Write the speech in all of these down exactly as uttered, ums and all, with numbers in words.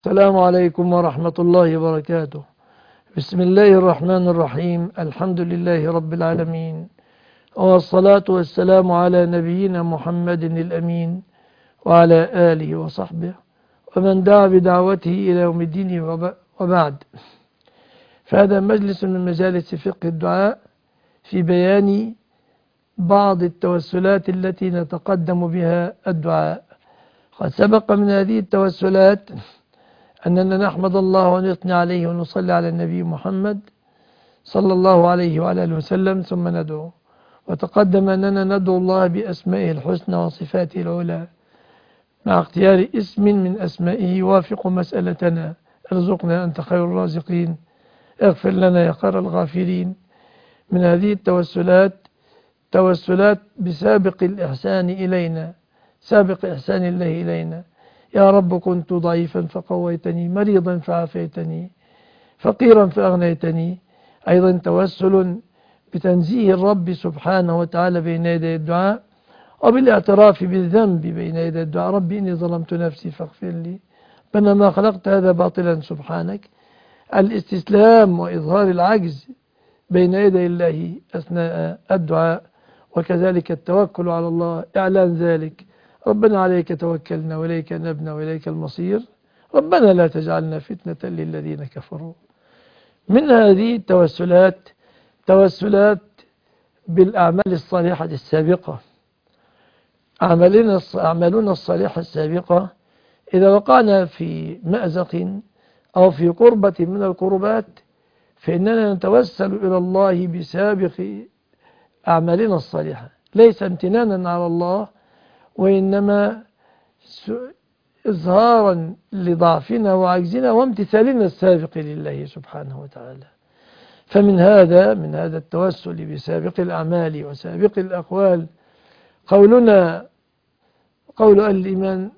السلام عليكم ورحمة الله وبركاته. بسم الله الرحمن الرحيم. الحمد لله رب العالمين، والصلاة والسلام على نبينا محمد الأمين وعلى آله وصحبه ومن دعا بدعوته إلى يوم الدين. وبعد، فهذا مجلس من مجالس فقه الدعاء في بيان بعض التوسلات التي نتقدم بها الدعاء. قد سبق من هذه التوسلات أننا نحمد الله ونثني عليه ونصلي على النبي محمد صلى الله عليه وعلى آله وسلم ثم ندعو. وتقدم أننا ندعو الله بأسمائه الحسنى وصفاته العلى مع اختيار اسم من أسمائه يوافق مسألتنا. ارزقنا أنت خير الرازقين، اغفر لنا يا خير الغافرين. من هذه التوسلات توسلات بسابق الإحسان إلينا، سابق إحسان الله إلينا. يا رب كنت ضعيفا فقويتني، مريضا فعافيتني، فقيرا فأغنيتني. أيضا توسل بتنزيه الرب سبحانه وتعالى بين يدي الدعاء، وبالاعتراف بالذنب بين يدي الدعاء. ربي إني ظلمت نفسي فاغفر لي، ربنا ما خلقت هذا باطلا سبحانك. الاستسلام وإظهار العجز بين يدي الله أثناء الدعاء، وكذلك التوكل على الله، إعلان ذلك. ربنا عليك توكلنا وإليك نبنا وإليك المصير، ربنا لا تجعلنا فتنة للذين كفروا. من هذه التوسلات توسلات بالأعمال الصالحة السابقة. أعمالنا أعمالنا الصالحة السابقة إذا وقعنا في مأزق أو في قربة من القربات فإننا نتوسل إلى الله بسابق أعمالنا الصالحة، ليس امتنانا على الله، وإنما إظهارا لضعفنا وعجزنا وامتثالنا السابق لله سبحانه وتعالى. فمن هذا من هذا التوسل بسابق الأعمال وسابق الأقوال قولنا قول أهل الإيمان: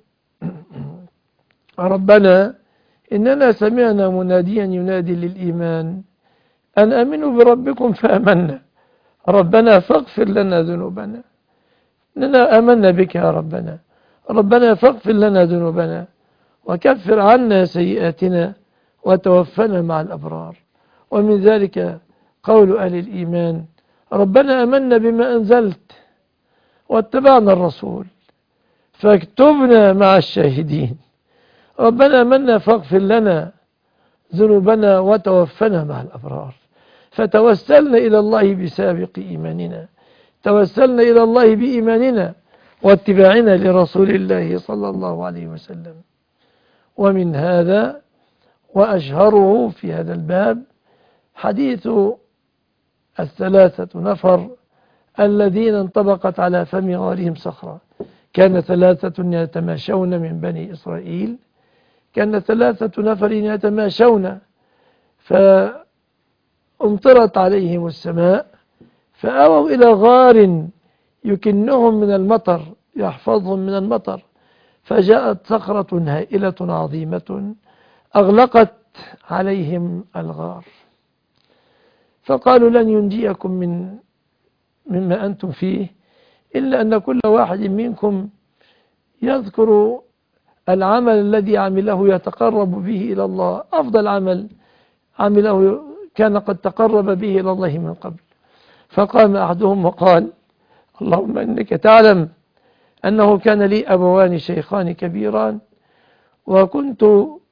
ربنا إننا سمعنا مناديا ينادي للإيمان أن آمنوا بربكم فآمنا ربنا فاغفر لنا ذنوبنا. إننا آمنا بك يا ربنا، ربنا فاغفر لنا ذنوبنا وكفر عنا سيئاتنا وتوفنا مع الأبرار. ومن ذلك قول أهل الإيمان: ربنا آمنا بما أنزلت واتبعنا الرسول فاكتبنا مع الشاهدين. ربنا آمنا فاغفر لنا ذنوبنا وتوفنا مع الأبرار. فتوسلنا إلى الله بسابق إيماننا، توسلنا إلى الله بإيماننا واتباعنا لرسول الله صلى الله عليه وسلم. ومن هذا وأشهره في هذا الباب حديث الثلاثة نفر الذين انطبقت على فم غارهم صخرة. كان ثلاثة يتماشون من بني إسرائيل، كان ثلاثة نفر يتماشون فأمطرت عليهم السماء فآووا إلى غار يكنهم من المطر، يحفظهم من المطر. فجاءت صخرة هائلة عظيمة أغلقت عليهم الغار، فقالوا لن ينجيكم من مما أنتم فيه إلا أن كل واحد منكم يذكر العمل الذي عمله يتقرب به إلى الله، أفضل عمل عمله كان قد تقرب به إلى الله من قبل. فقام أحدهم وقال: اللهم إنك تعلم أنه كان لي أبوان شيخان كبيران، وكنت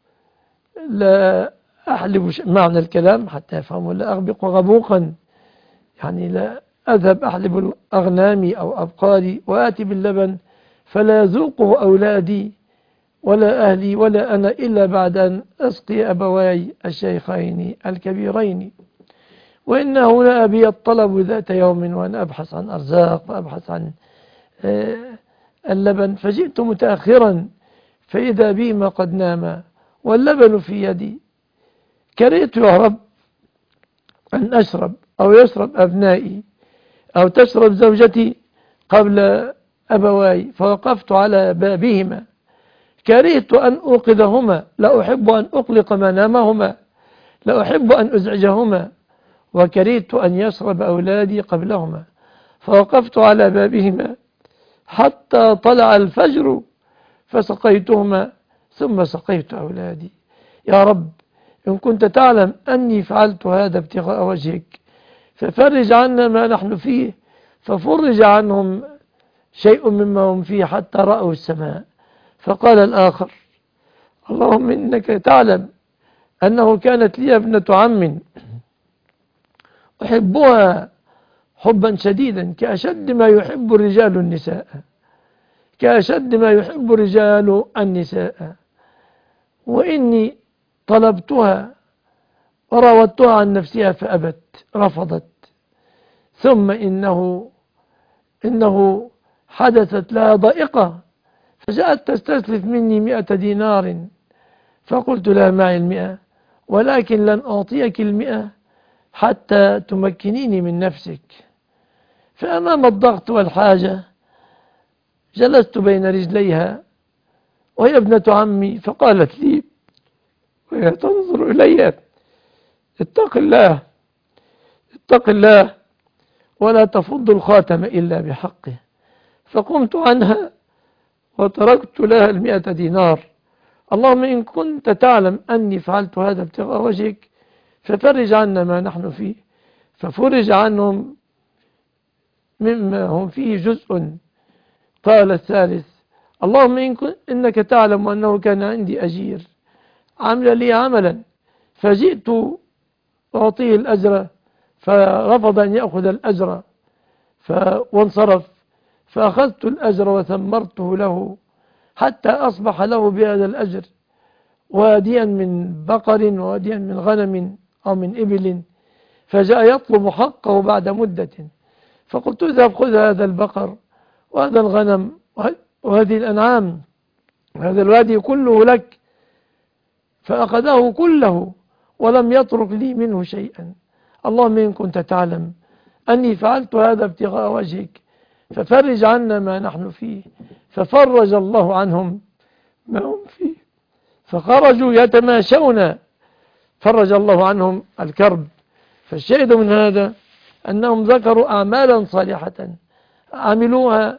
لا أحلب معنى الكلام حتى يفهموا، لا أغبق غبوقا، يعني لا أذهب أحلب الأغنام أو أبقاري وآتي باللبن فلا يذوقه أولادي ولا أهلي ولا أنا إلا بعد أن أسقي أبواي الشيخين الكبيرين، وإنه لا أبي الطلب ذات يوم وأنا أبحث عن أرزاق وأبحث عن اللبن. فجئت متأخرا فإذا بهما قد ناما واللبن في يدي. كرهت يا رب أن أشرب أو يشرب أبنائي أو تشرب زوجتي قبل أبواي، فوقفت على بابهما. كرهت أن أوقظهما، لا أحب أن أقلق منامهما، لا أحب أن أزعجهما، وكرهت أن يشرب أولادي قبلهما، فوقفت على بابهما حتى طلع الفجر فسقيتهما ثم سقيت أولادي. يا رب إن كنت تعلم أني فعلت هذا ابتغاء وجهك ففرج عنا ما نحن فيه. ففرج عنهم شيء مما هم فيه حتى رأوا السماء. فقال الآخر اللهم إنك تعلم أنه كانت لي ابنة عم أحبها حبا شديدا كأشد ما يحب الرجال النساء كأشد ما يحب الرجال النساء وإني طلبتها وراودتها عن نفسها فأبت رفضت. ثم إنه إنه حدثت لها ضائقة فجاءت تستسلف مني مئة دينار فقلت لها معي المئة ولكن لن أعطيك المئة حتى تمكنيني من نفسك. فأمام الضغط والحاجة جلست بين رجليها وهي ابنة عمي فقالت لي وهي تنظر إلي اتق الله اتق الله ولا تفض الخاتم إلا بحقه. فقمت عنها وتركت لها المئة دينار. اللهم إن كنت تعلم أني فعلت هذا ابتغاء وجهك ففرج عنا ما نحن فيه. ففرج عنهم مما هم فيه جزء. قال الثالث اللهم إن إنك تعلم أنه كان عندي أجير عمل لي عملا فجئت أعطيه الأجر فرفض أن يأخذ الأجر وانصرف فأخذت الأجر وثمرته له حتى أصبح له بهذا الأجر واديا من بقر واديا من غنم أو من إبل. فجاء يطلب حقه بعد مدة فقلت اذهب خذ هذا البقر وهذا الغنم وهذه الأنعام هذا الوادي كله لك. فأخذه كله ولم يترك لي منه شيئا. اللهم إن كنت تعلم أني فعلت هذا ابتغاء وجهك ففرج عنا ما نحن فيه. ففرج الله عنهم ما هم فيه فخرجوا يتماشون فرج الله عنهم الكرب. فالشاهد من هذا أنهم ذكروا أعمالا صالحة عملوها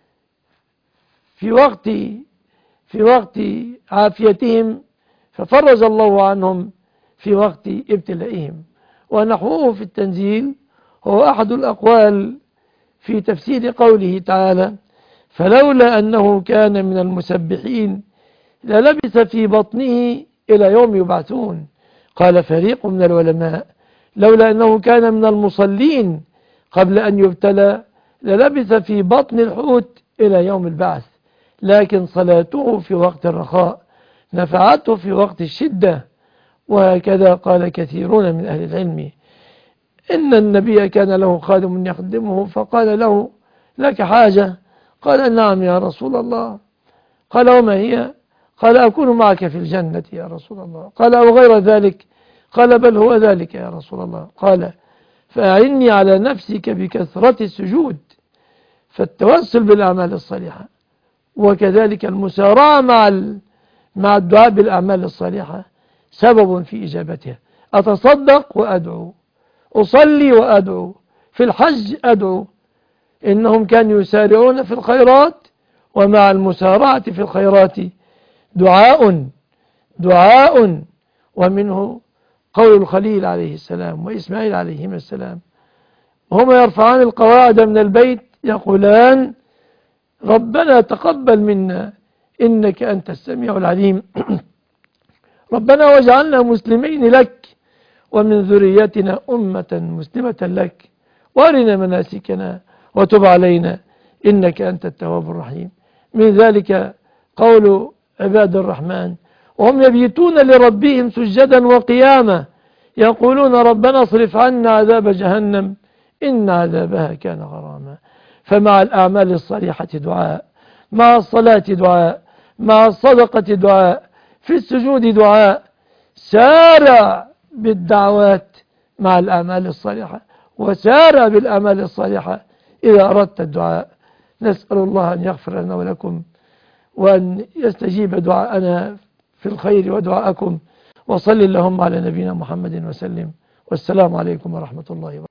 في وقت في وقت عافيتهم ففرج الله عنهم في وقت ابتلائهم. ونحوه في التنزيل هو أحد الأقوال في تفسير قوله تعالى فلولا أنه كان من المسبحين للبث في بطنه إلى يوم يبعثون. قال فريق من العلماء لولا أنه كان من المصلين قبل أن يبتلى للبث في بطن الحوت إلى يوم البعث. لكن صلاته في وقت الرخاء نفعته في وقت الشدة. وهكذا قال كثيرون من أهل العلم. إن النبي كان له خادم يخدمه فقال له لك حاجة؟ قال نعم يا رسول الله. قال وما هي؟ قال أكون معك في الجنة يا رسول الله. قال أو غير ذلك؟ قال بل هو ذلك يا رسول الله. قال فأعني على نفسك بكثرة السجود. فالتوسل بالأعمال الصالحة وكذلك المسارعة مع مع الدعاء بالأعمال الصالحة سبب في إجابتها. أتصدق وأدعو أصلي وأدعو في الحج أدعو. إنهم كانوا يسارعون في الخيرات ومع المسارعة في الخيرات دعاء دعاء. ومنه قول الخليل عليه السلام وإسماعيل عليهما السلام وهما يرفعان القواعد من البيت يقولان ربنا تقبل منا إنك أنت السميع العليم ربنا واجعلنا مسلمين لك ومن ذريتنا أمة مسلمة لك وارنا مناسكنا وتب علينا إنك أنت التواب الرحيم. من ذلك قول عباد الرحمن وهم يبيتون لربهم سجدا وقياما يقولون ربنا اصرف عنا عذاب جهنم إن عذابها كان غراما. فمع الأعمال الصالحة دعاء مع الصلاة دعاء مع الصدقة دعاء في السجود دعاء. سارع بالدعوات مع الأعمال الصالحة وسارع بالأعمال الصالحة إذا أردت الدعاء. نسأل الله أن يغفر لنا ولكم وأن يستجيب دعاءنا في الخير ودعاءكم. وصل اللهم على نبينا محمد وسلم والسلام عليكم ورحمة الله وبركاته.